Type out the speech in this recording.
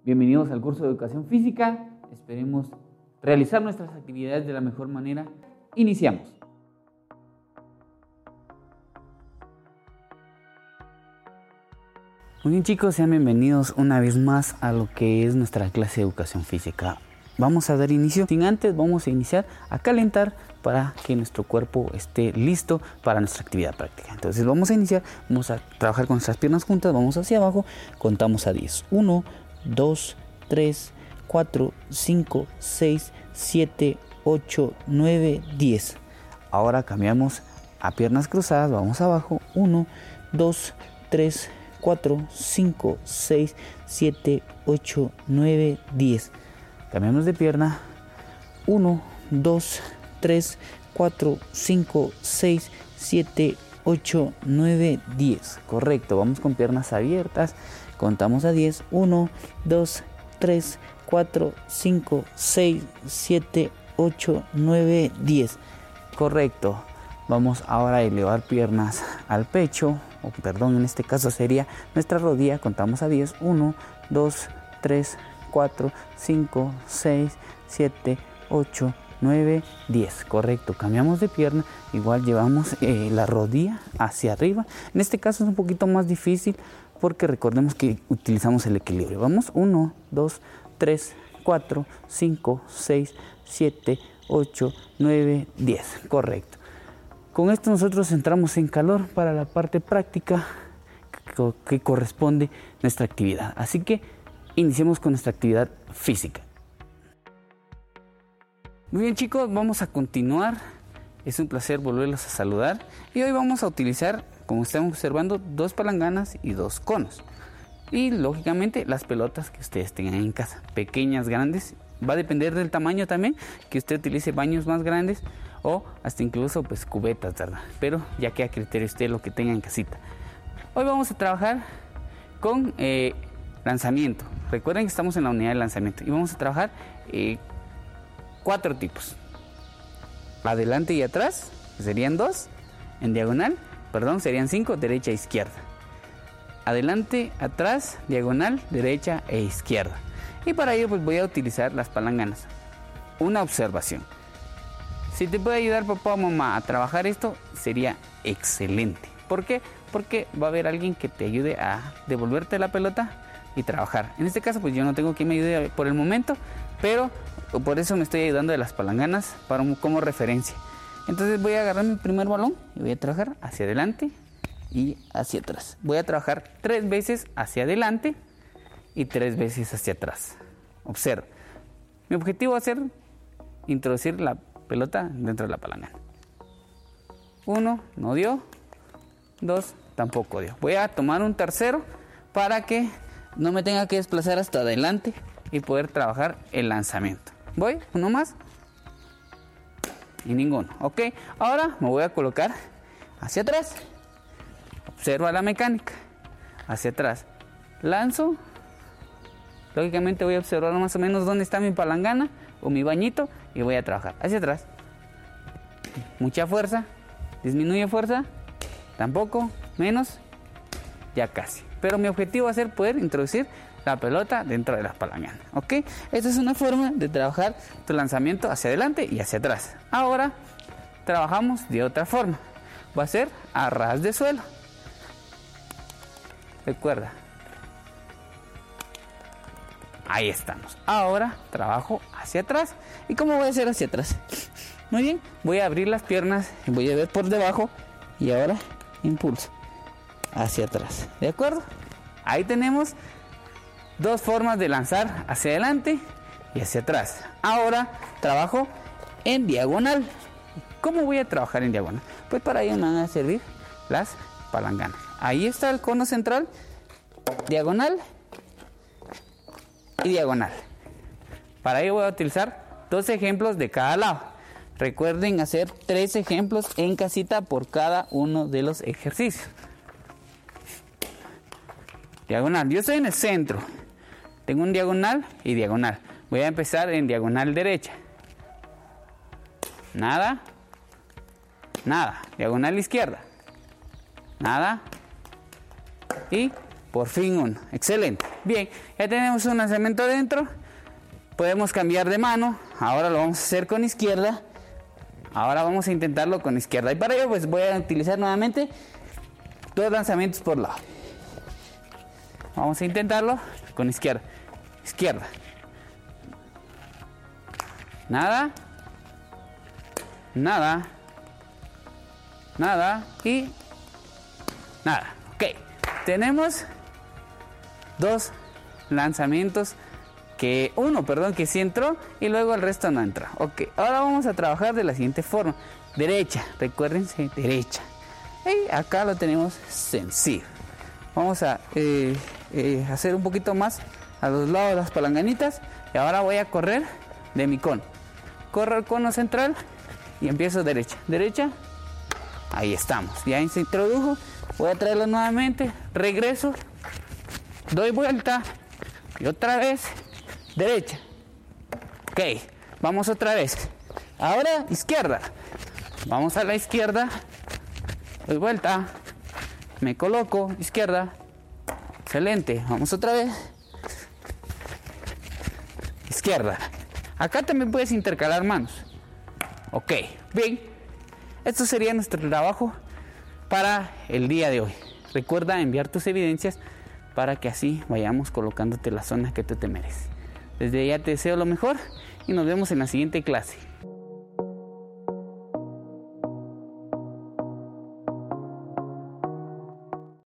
Bienvenidos al curso de Educación Física. Esperemos realizar nuestras actividades de la mejor manera. Iniciamos. Muy bien, chicos, sean bienvenidos una vez más a lo que es nuestra clase de Educación Física. Vamos a dar inicio. Sin antes, vamos a iniciar a calentar para que nuestro cuerpo esté listo para nuestra actividad práctica. Entonces vamos a iniciar, vamos a trabajar con nuestras piernas juntas, vamos hacia abajo, contamos a 10. 1, 2, 3, 4, 5, 6, 7, 8, 9, 10. Ahora cambiamos a piernas cruzadas, vamos abajo. 1, 2, 3, 4, 5, 6, 7, 8, 9, 10. Cambiamos de pierna. 1, 2, 3, 4, 5, 6, 7, 8, 9, 10. Correcto, vamos con piernas abiertas. Contamos a 10. 1, 2, 3, 4, 5, 6, 7, 8, 9, 10. Correcto. Vamos ahora a elevar piernas al pecho. En este caso sería nuestra rodilla. Contamos a 10. 1, 2, 3, 4, 5, 6, 7, 8, 9, 10. Correcto. Cambiamos de pierna. Igual llevamos la rodilla hacia arriba. En este caso es un poquito más difícil porque recordemos que utilizamos el equilibrio. Vamos. 1, 2, 3, 4, 5, 6, 7, 8, 9, 10. Correcto. Con esto nosotros entramos en calor para la parte práctica que corresponde a nuestra actividad. Así que iniciemos con nuestra actividad física. Muy bien, chicos, vamos a continuar. Es un placer volverlos a saludar. Y hoy vamos a utilizar, como estamos observando, 2 palanganas y 2 conos. Y lógicamente las pelotas que ustedes tengan en casa, pequeñas, grandes. Va a depender del tamaño también, que usted utilice baños más grandes o hasta incluso pues cubetas, ¿verdad? Pero ya queda a criterio usted lo que tenga en casita. Hoy vamos a trabajar con lanzamiento. Recuerden que estamos en la unidad de lanzamiento y vamos a trabajar 4 tipos. Adelante y atrás serían 2, en diagonal, serían 5, derecha e izquierda. Adelante, atrás, diagonal, derecha e izquierda. Y para ello pues voy a utilizar las palanganas. Una observación. Si te puede ayudar papá o mamá a trabajar esto, sería excelente. ¿Por qué? Porque va a haber alguien que te ayude a devolverte la pelota y trabajar. En este caso pues yo no tengo quien me ayude por el momento, pero por eso me estoy ayudando de las palanganas como referencia. Entonces voy a agarrar mi primer balón y voy a trabajar hacia adelante y hacia atrás. Voy a trabajar 3 veces hacia adelante y 3 veces hacia atrás. Observa. Mi objetivo va a ser introducir la pelota dentro de la palangana. 1, no dio. 2, tampoco dio. Voy a tomar un tercero para que no me tenga que desplazar hasta adelante y poder trabajar el lanzamiento. Voy, uno más. Y ninguno. Ok, ahora me voy a colocar hacia atrás. Observa la mecánica. Hacia atrás. Lanzo. Lógicamente voy a observar más o menos dónde está mi palangana o mi bañito y voy a trabajar hacia atrás. Mucha fuerza. Disminuye fuerza. Tampoco. Menos. Ya casi. Pero mi objetivo va a ser poder introducir la pelota dentro de la palangana. ¿Ok? Esta es una forma de trabajar tu lanzamiento hacia adelante y hacia atrás. Ahora trabajamos de otra forma. Va a ser a ras de suelo. Recuerda. Ahí estamos. Ahora trabajo hacia atrás. ¿Y cómo voy a hacer hacia atrás? Muy bien. Voy a abrir las piernas y voy a ver por debajo. Y ahora impulso hacia atrás. ¿De acuerdo? Ahí tenemos 2 formas de lanzar hacia adelante y hacia atrás. Ahora trabajo en diagonal. ¿Cómo voy a trabajar en diagonal? Pues para ello me van a servir las palanganas. Ahí está el cono central. Diagonal y diagonal. Para ello voy a utilizar 2 ejemplos de cada lado. Recuerden hacer 3 ejemplos en casita por cada uno de los ejercicios. Diagonal. Yo estoy en el centro. Tengo un diagonal y diagonal. Voy a empezar en diagonal derecha. Nada. Nada. Diagonal izquierda. Nada. Y por fin uno. Excelente. Bien, ya tenemos un lanzamiento dentro. Podemos cambiar de mano. Ahora lo vamos a hacer con izquierda. Ahora vamos a intentarlo con izquierda. Y para ello pues voy a utilizar nuevamente 2 lanzamientos por lado. Vamos a intentarlo con izquierda. Izquierda. Nada. Nada. Nada. Y nada. Ok. Tenemos 2 lanzamientos que sí entró y luego el resto no entra. Ok, ahora vamos a trabajar de la siguiente forma. Derecha, recuérdense, derecha. Y acá lo tenemos sencillo. Vamos a hacer un poquito más a los lados de las palanganitas. Y ahora voy a correr de mi cono. Corro el cono central y empiezo derecha. Derecha, ahí estamos. Ya se introdujo. Voy a traerlo nuevamente. Regreso. Doy vuelta. Y otra vez. Derecha. Ok, vamos otra vez. Ahora izquierda. Vamos a la izquierda. Doy vuelta. Me coloco. Izquierda. Excelente. Vamos otra vez. Izquierda. Acá también puedes intercalar manos. Ok, bien. Esto sería nuestro trabajo para el día de hoy. Recuerda enviar tus evidencias para que así vayamos colocándote la zona que tú te mereces. Desde ya te deseo lo mejor y nos vemos en la siguiente clase.